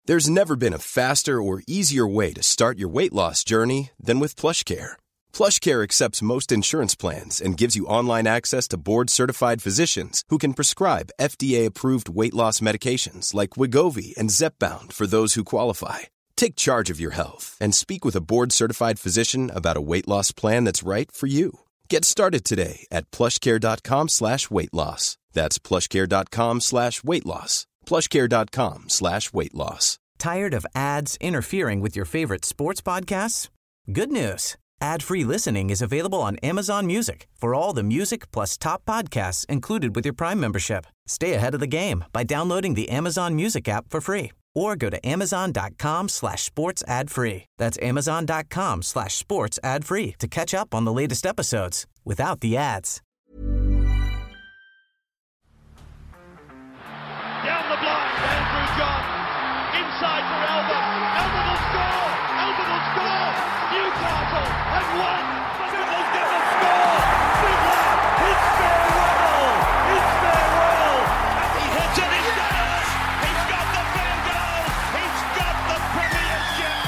There's never been a faster or easier way to start your weight loss journey than with PlushCare. PlushCare accepts most insurance plans and gives you online access to board-certified physicians who can prescribe FDA-approved weight loss medications like Wegovy and Zepbound for those who qualify. Take charge of your health and speak with a board-certified physician about a weight loss plan that's right for you. Get started today at plushcare.com/weight loss. That's plushcare.com/weight loss. plushcare.com/weight loss. Tired of ads interfering with your favorite sports podcasts? Good news. Ad-free listening is available on Amazon Music for all the music plus top podcasts included with your Prime membership. Stay ahead of the game by downloading the Amazon Music app for free or go to amazon.com/sports ad free. That's amazon.com/sports ad free to catch up on the latest episodes without the ads. Down the blind, Andrew John. Inside for Albert. Albert will score. Albert will score. Newcastle have won. Fiddler's going to score. Fiddler, it's farewell. It's farewell. And he hits it. He's got it. He's got the fan goal. He's got the premiership.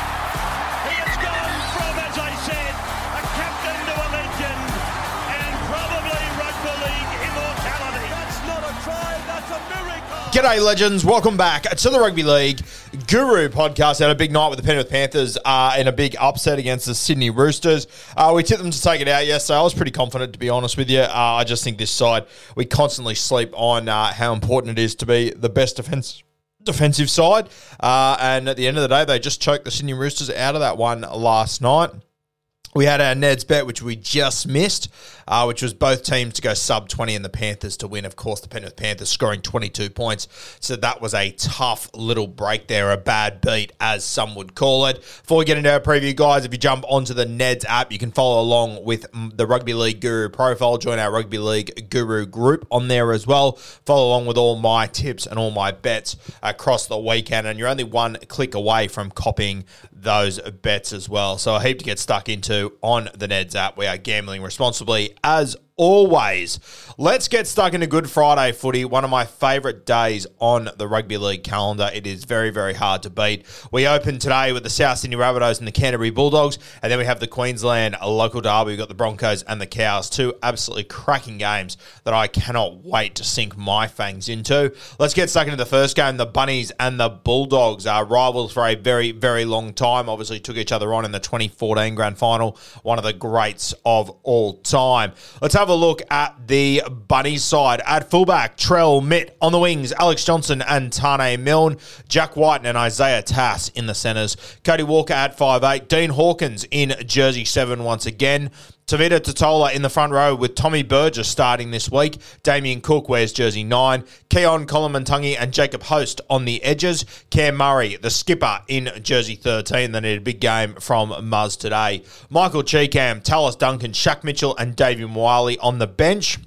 He has gone from, as I said, a captain to a legend and probably rugby league immortality. That's not a try. That's a miracle. G'day, legends. Welcome back to the Rugby League Guru podcast. Had a big night with the Penrith Panthers in a big upset against the Sydney Roosters. We tipped them to take it out yesterday. I was pretty confident, to be honest with you. I just think this side, we constantly sleep on how important it is to be the best defensive side. And at the end of the day, they just choked the Sydney Roosters out of that one last night. We had our Ned's bet, which we just missed, which was both teams to go sub 20 and the Panthers to win. Of course, the Penrith Panthers scoring 22 points. So that was a tough little break there, a bad beat, as some would call it. Before we get into our preview, guys, if you jump onto the Ned's app, you can follow along with the Rugby League Guru profile. Join our Rugby League Guru group on there as well. Follow along with all my tips and all my bets across the weekend. And you're only one click away from copying those bets as well. So a heap to get stuck into on the Ned's app. We are gambling responsibly as always. Let's get stuck into Good Friday footy, one of my favourite days on the Rugby League calendar. It is very, very hard to beat. We open today with the South Sydney Rabbitohs and the Canterbury Bulldogs, and then we have the Queensland local derby. We've got the Broncos and the Cows, two absolutely cracking games that I cannot wait to sink my fangs into. Let's get stuck into the first game, the Bunnies and the Bulldogs are rivals for a very, very long time. Obviously took each other on in the 2014 grand final, one of the greats of all time. Let's have a look at the Bunnies side. At fullback, Trell Mitt. On the wings, Alex Johnson and Tane Milne. Jack White and Isaiah Tass in the centres. Cody Walker at 5'8". Dean Hawkins in jersey 7 once again. Tavita Totola in the front row with Tommy Burgess starting this week. Damien Cook wears jersey 9. Keon Kolomantangi and Jacob Host on the edges. Cam Murray, the skipper, in jersey 13. They need a big game from Muzz today. Michael Cheekam, Tallis Duncan, Shaq Mitchell and Davey Moali on the bench.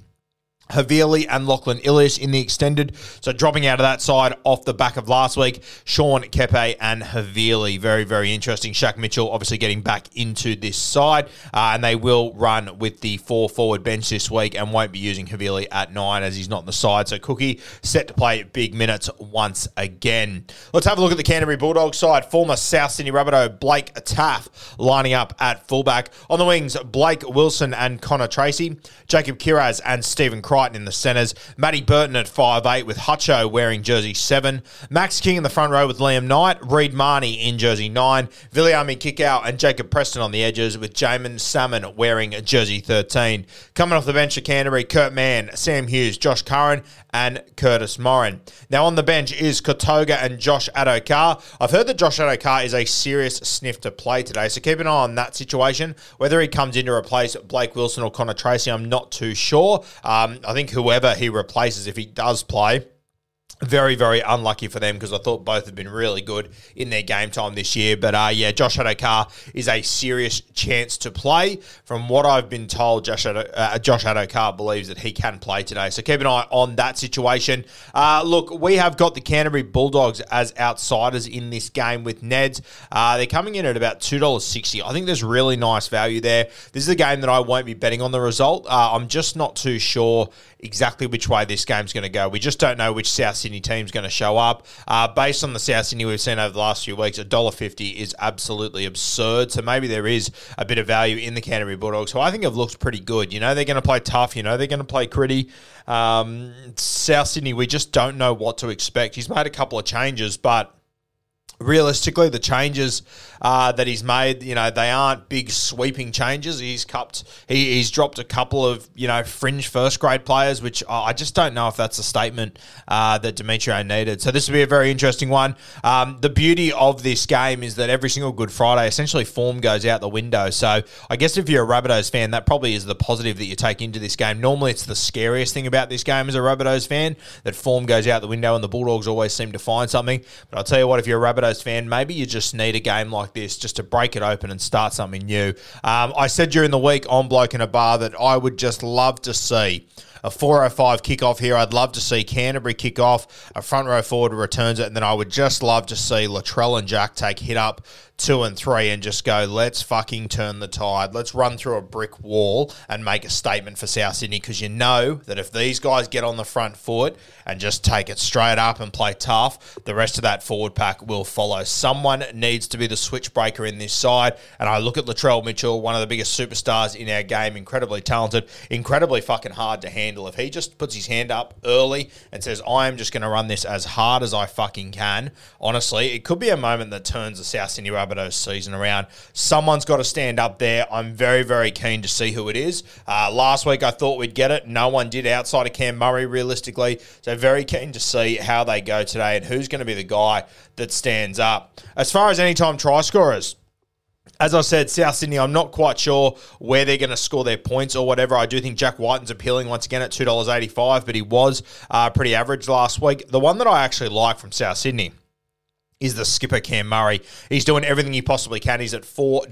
Havili and Lachlan Ilias in the extended. So dropping out of that side off the back of last week, Sean Kepe and Havili. Very, very interesting. Shaq Mitchell obviously getting back into this side. And they will run with the 4-forward bench this week and won't be using Havili at 9 as he's not in the side. So Cookie set to play big minutes once again. Let's have a look at the Canterbury Bulldogs side. Former South Sydney Rabbitoh Blake Taff lining up at fullback. On the wings, Blake Wilson and Connor Tracy. Jacob Kiraz and Stephen Crichton in the centres. Matty Burton at 5'8" with Hutcho wearing jersey 7. Max King in the front row with Liam Knight. Reid Marnie in jersey 9. Viliami Kikau and Jacob Preston on the edges with Jamin Salmon wearing jersey 13. Coming off the bench at Canterbury, Kurt Mann, Sam Hughes, Josh Curran and Curtis Morin. Now on the bench is Kotoga and Josh Adokar. I've heard that Josh Adokar is a serious sniff to play today, so keep an eye on that situation. Whether he comes in to replace Blake Wilson or Connor Tracy, I'm not too sure. I think whoever he replaces, if he does play, very, very unlucky for them because I thought both have been really good in their game time this year. But Josh Adokar is a serious chance to play. From what I've been told, Josh Adokar believes that he can play today. So keep an eye on that situation. Look, we have got the Canterbury Bulldogs as outsiders in this game with Neds. They're coming in at about $2.60. I think there's really nice value there. This is a game that I won't be betting on the result. I'm just not too sure exactly which way this game's going to go. We just don't know which South Sydney Sydney team's going to show up. Based on the South Sydney we've seen over the last few weeks, $1.50 is absolutely absurd. So maybe there is a bit of value in the Canterbury Bulldogs, who I think have looked pretty good. You know, they're going to play tough. You know, they're going to play gritty. South Sydney, we just don't know what to expect. He's made a couple of changes, but realistically, the changes that he's made, you know, they aren't big sweeping changes. He's dropped a couple of, you know, fringe first grade players, which I just don't know if that's a statement that Demetrio needed. So this will be a very interesting one. The beauty of this game is that every single Good Friday, essentially form goes out the window. So I guess if you're a Rabbitohs fan, that probably is the positive that you take into this game. Normally, it's the scariest thing about this game as a Rabbitohs fan, that form goes out the window and the Bulldogs always seem to find something. But I'll tell you what, if you're a Rabbitohs fan, maybe you just need a game like this just to break it open and start something new. I said during the week on Bloke in a Bar that I would just love to see a 4:05 kickoff here. I'd love to see Canterbury kick off, a front row forward returns it, and then I would just love to see Latrell and Jack take hit up 2 and 3 and just go, let's fucking turn the tide. Let's run through a brick wall and make a statement for South Sydney, because you know that if these guys get on the front foot and just take it straight up and play tough, the rest of that forward pack will follow. Someone needs to be the switch breaker in this side, and I look at Latrell Mitchell, one of the biggest superstars in our game, incredibly talented, incredibly fucking hard to handle. If he just puts his hand up early and says, I am just going to run this as hard as I fucking can, honestly, it could be a moment that turns the South Sydney Rabbitohs season around. Someone's got to stand up there. I'm very, very keen to see who it is. Last week I thought we'd get it. No one did outside of Cam Murray, realistically. So very keen to see how they go today and who's going to be the guy that stands up. As far as anytime try scorers, as I said, South Sydney, I'm not quite sure where they're going to score their points or whatever. I do think Jack Whiten's appealing once again at $2.85, but he was pretty average last week. The one that I actually like from South Sydney is the skipper, Cam Murray. He's doing everything he possibly can. He's at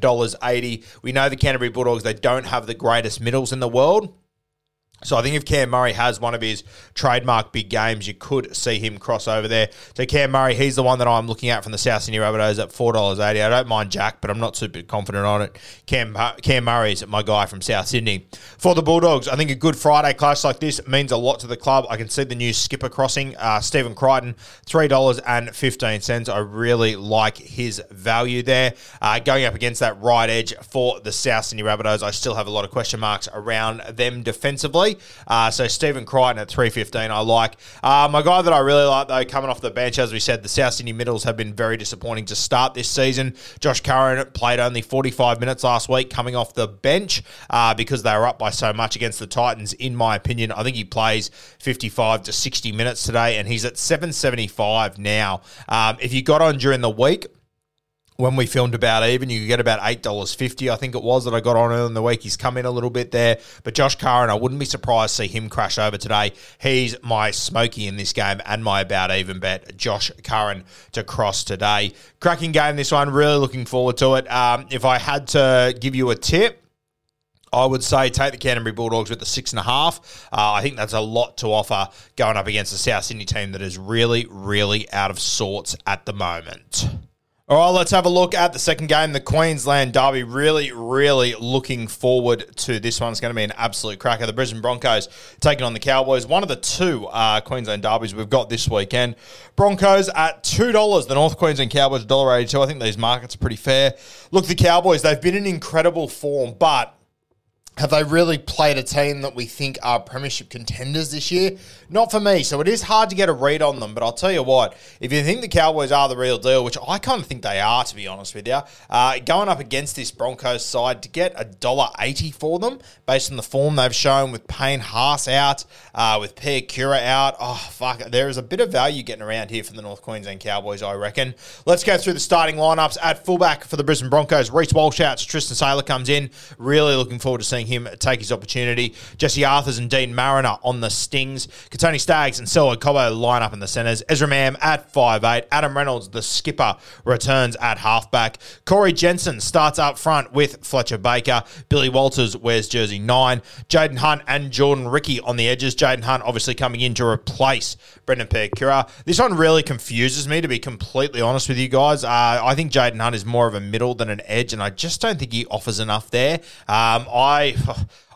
$4.80. We know the Canterbury Bulldogs, they don't have the greatest middles in the world. So I think if Cam Murray has one of his trademark big games, you could see him cross over there. So Cam Murray, he's the one that I'm looking at from the South Sydney Rabbitohs at $4.80. I don't mind Jack, but I'm not super confident on it. Cam Murray's my guy from South Sydney. For the Bulldogs, I think a Good Friday clash like this means a lot to the club. I can see the new skipper crossing. Stephen Crichton, $3.15. I really like his value there. Going up against that right edge for the South Sydney Rabbitohs, I still have a lot of question marks around them defensively. So Stephen Crichton at $3.15 I like. My guy that I really like, though, coming off the bench, as we said, the South Sydney middles have been very disappointing to start this season. Josh Curran played only 45 minutes last week coming off the bench because they were up by so much against the Titans, in my opinion. I think he plays 55 to 60 minutes today, and he's at $7.75 now. If you got on during the week, when we filmed About Even, you could get about $8.50, I think it was, that I got on early in the week. He's come in a little bit there. But Josh Curran, I wouldn't be surprised to see him crash over today. He's my smoky in this game and my About Even bet, Josh Curran to cross today. Cracking game, this one. Really looking forward to it. If I had to give you a tip, I would say take the Canterbury Bulldogs with the 6.5. I think that's a lot to offer going up against the South Sydney team that is really, really out of sorts at the moment. All right, let's have a look at the second game, the Queensland Derby. Really, really looking forward to this one. It's going to be an absolute cracker. The Brisbane Broncos taking on the Cowboys. One of the two Queensland Derbies we've got this weekend. Broncos at $2. The North Queensland Cowboys $1.82. I think these markets are pretty fair. Look, the Cowboys, they've been in incredible form, but have they really played a team that we think are premiership contenders this year? Not for me. So it is hard to get a read on them. But I'll tell you what, if you think the Cowboys are the real deal, which I kind of think they are, to be honest with you, going up against this Broncos side to get $1.80 for them, based on the form they've shown with Payne Haas out, with Pierre Cura out, there is a bit of value getting around here for the North Queensland Cowboys, I reckon. Let's go through the starting lineups. At fullback for the Brisbane Broncos, Reece Walsh out, Tristan Saylor comes in. Really looking forward to seeing him take his opportunity. Jesse Arthurs and Dean Mariner on the stings. Katoni Staggs and Selwood Cobbo line up in the centres. Ezra Mam at 5'8". Adam Reynolds, the skipper, returns at halfback. Corey Jensen starts up front with Fletcher Baker. Billy Walters wears jersey 9. Jaden Hunt and Jordan Ricky on the edges. Jaden Hunt obviously coming in to replace Brendan Percura. This one really confuses me, to be completely honest with you guys. I think Jaden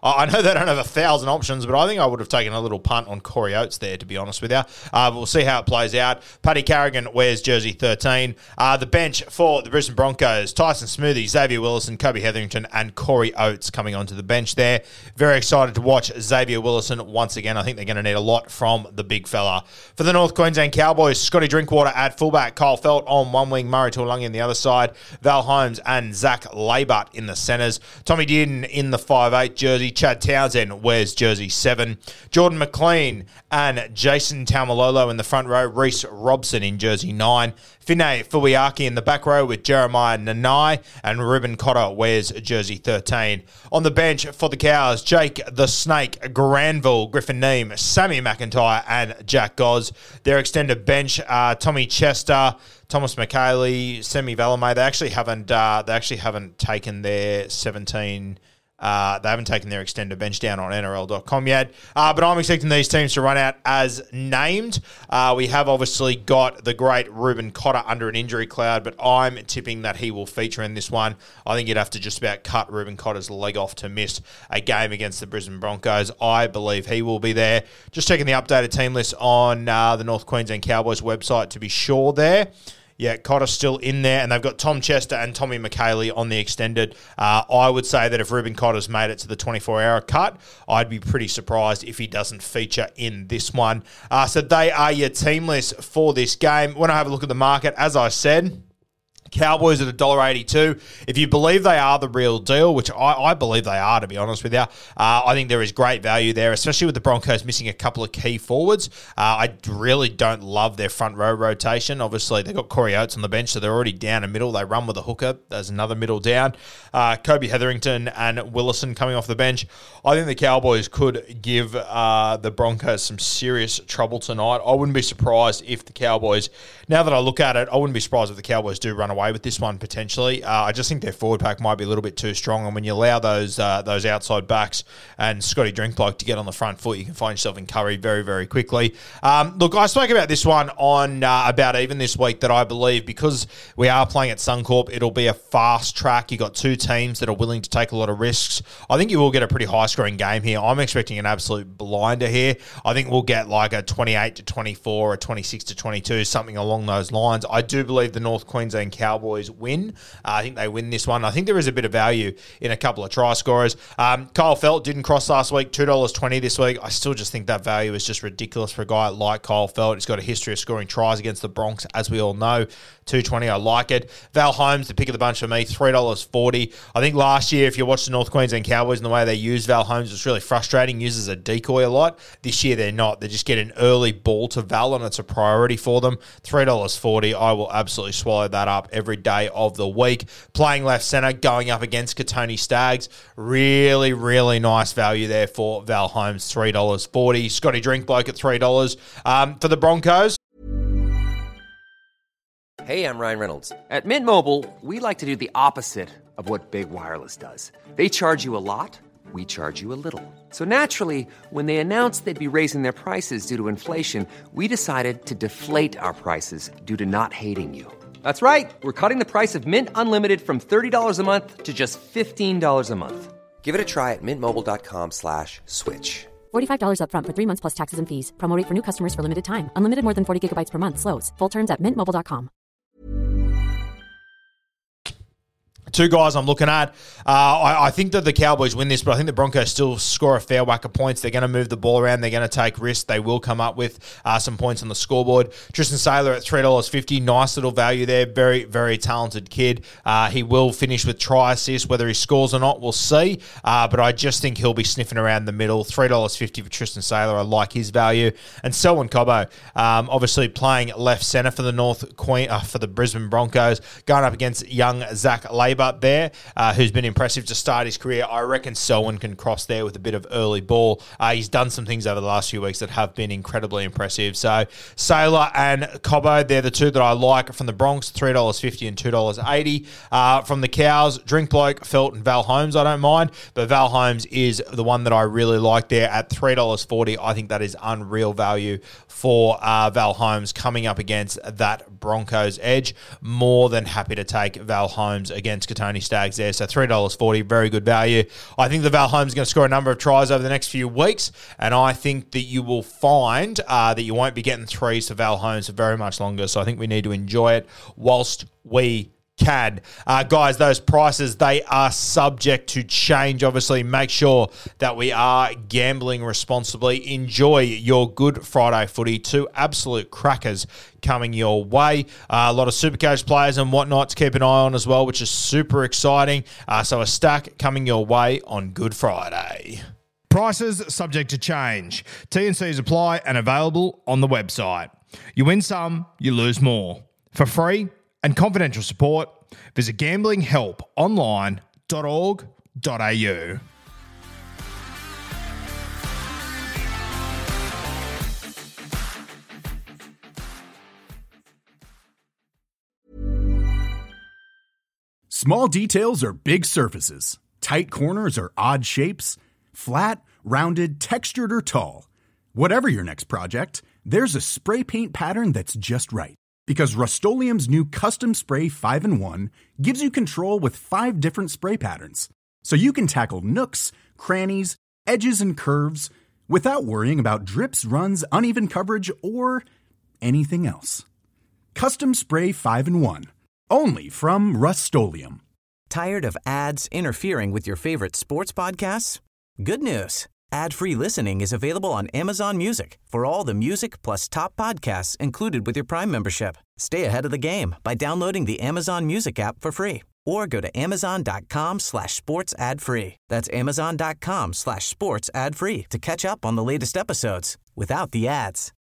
I know they don't have 1,000 options, but I think I would have taken a little punt on Corey Oates there, to be honest with you. But we'll see how it plays out. Paddy Carrigan wears jersey 13. The bench for the Brisbane Broncos, Tyson Smoothy, Xavier Willison, Kobe Hetherington, and Corey Oates coming onto the bench there. Very excited to watch Xavier Willison once again. I think they're going to need a lot from the big fella. For the North Queensland Cowboys, Scotty Drinkwater at fullback, Kyle Felt on one wing, Murray Tuolungi on the other side, Val Holmes and Zach Labutt in the centres. Tommy Dearden in the 5'8 jersey. Chad Townsend wears jersey 7. Jordan McLean and Jason Taumalolo in the front row. Reece Robson in jersey 9. Finay Fuiaki in the back row with Jeremiah Nanai, and Ruben Cotter wears jersey 13. On the bench for the Cows, Jake the Snake Granville, Griffin Neem, Sammy McIntyre, and Jack Goz. Their extended bench, Tommy Chester, Thomas McKaylee, Semi Valame. They actually haven't taken their 17. They haven't taken their extended bench down on NRL.com yet. But I'm expecting these teams to run out as named. We have obviously got the great Ruben Cotter under an injury cloud, but I'm tipping that he will feature in this one. I think you'd have to just about cut Ruben Cotter's leg off to miss a game against the Brisbane Broncos. I believe he will be there. Just checking the updated team list on the North Queensland Cowboys website to be sure there. Yeah, Cotter's still in there, and they've got Tom Chester and Tommy McKaylee on the extended. I would say that if Ruben Cotter's made it to the 24-hour cut, I'd be pretty surprised if he doesn't feature in this one. So they are your team list for this game. When I have a look at the market, as I said, Cowboys at $1.82. If you believe they are the real deal, which I believe they are, to be honest with you, I think there is great value there, especially with the Broncos missing a couple of key forwards. I really don't love their front row rotation. Obviously, they've got Corey Oates on the bench, so they're already down a middle. They run with a hooker. There's another middle down. Kobe Hetherington and Willison coming off the bench. I think the Cowboys could give the Broncos some serious trouble tonight. I wouldn't be surprised if the Cowboys, now that I look at it, I wouldn't be surprised if the Cowboys do run away with this one potentially. I just think their forward pack might be a little bit too strong, and when you allow those outside backs and Scotty Drinkwater to get on the front foot, you can find yourself in curry very, very quickly. Look, I spoke about this one on About Even this week, that I believe because we are playing at Suncorp, it'll be a fast track. You got two teams that are willing to take a lot of risks. I think you will get a pretty high scoring game here. I'm expecting an absolute blinder here. I think we'll get like a 28-24 or 26-22, something along those lines. I do believe the North Queensland Cowboys win. I think they win this one. I think there is a bit of value in a couple of try scorers. Kyle Felt didn't cross last week, $2.20 this week. I still just think that value is just ridiculous for a guy like Kyle Felt. He's got a history of scoring tries against the Bronx, as we all know. $2.20, I like it. Val Holmes, the pick of the bunch for me, $3.40. I think last year, if you watched the North Queensland Cowboys and the way they used Val Holmes, it's really frustrating. Uses a decoy a lot. This year, they're not. They just get an early ball to Val, and it's a priority for them. $3.40. I will absolutely swallow that up every day of the week. Playing left centre, going up against Katoni Staggs. Really, really nice value there for Val Holmes, $3.40. Scotty Drinkbloke at $3. For the Broncos, Hey, I'm Ryan Reynolds. At Mint Mobile, we like to do the opposite of what Big Wireless does. They charge you a lot, we charge you a little. So naturally, when they announced they'd be raising their prices due to inflation, we decided to deflate our prices due to not hating you. That's right. We're cutting the price of Mint Unlimited from $30 a month to just $15 a month. Give it a try at mintmobile.com/switch. $45 up front for 3 months plus taxes and fees. Promo rate for new customers for limited time. Unlimited more than 40 gigabytes per month. Slows full terms at mintmobile.com. two guys I'm looking at. I think that the Cowboys win this, but I think the Broncos still score a fair whack of points. They're going to move the ball around. They're going to take risks. They will come up with some points on the scoreboard. Tristan Saylor at $3.50. Nice little value there. Very, very talented kid. He will finish with try assist. Whether he scores or not, we'll see. But I just think he'll be sniffing around the middle. $3.50 for Tristan Saylor. I like his value. And Selwyn Cobbo, obviously playing left centre for the for the Brisbane Broncos, going up against young Zach Labutt there, who's been impressive to start his career. I reckon Selwyn can cross there with a bit of early ball. He's done some things over the last few weeks that have been incredibly impressive. So Saylor and Cobbo, they're the two that I like from the Bronx, $3.50 and $2.80. From the Cows, Drinkbloke, Felt, and Val Holmes, I don't mind, but Val Holmes is the one that I really like there at $3.40. I think that is unreal value for Val Holmes coming up against that Broncos edge. More than happy to take Val Holmes against Miskatoni Stags there. So $3.40, very good value. I think the Val Holmes is going to score a number of tries over the next few weeks, and I think that you will find that you won't be getting threes for Val Holmes for very much longer. So I think we need to enjoy it whilst we can. Guys, those prices, they are subject to change. Obviously, make sure that we are gambling responsibly. Enjoy your Good Friday footy. 2 absolute crackers coming your way. A lot of Supercoach players and whatnot to keep an eye on as well, which is super exciting. So a stack coming your way on Good Friday. Prices subject to change. T&Cs apply and available on the website. You win some, you lose more. For free and confidential support, visit gamblinghelponline.org.au. Small details are big surfaces. Tight corners are odd shapes. Flat, rounded, textured, or tall. Whatever your next project, there's a spray paint pattern that's just right. Because Rust-Oleum's new Custom Spray 5-in-1 gives you control with 5 different spray patterns. So you can tackle nooks, crannies, edges, and curves without worrying about drips, runs, uneven coverage, or anything else. Custom Spray 5-in-1. Only from Rust-Oleum. Tired of ads interfering with your favorite sports podcasts? Good news. Ad-free listening is available on Amazon Music for all the music plus top podcasts included with your Prime membership. Stay ahead of the game by downloading the Amazon Music app for free or go to amazon.com/sports ad free. That's amazon.com/sports ad free to catch up on the latest episodes without the ads.